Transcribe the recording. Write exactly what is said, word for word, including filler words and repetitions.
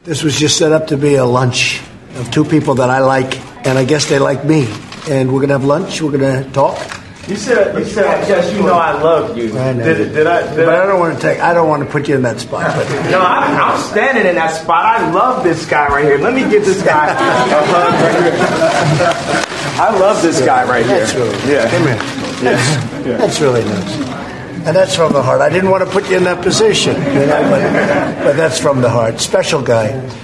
This was just set up to be a lunch of two people that I like, and I guess they like me. And we're going to have lunch. We're going to talk. You said, you said, yes, you know I love you. I know. Did, did I? Did but I I don't want to take. I don't want to put you in that spot. But. No, I'm, I'm standing in that spot. I love this guy right here. Let me give this guy a hug right here. I love this guy right here. That's really yeah. Come here. That's, yeah. that's really nice. And that's from the heart. I didn't want to put you in that position, you know, but, but that's from the heart. Special guy.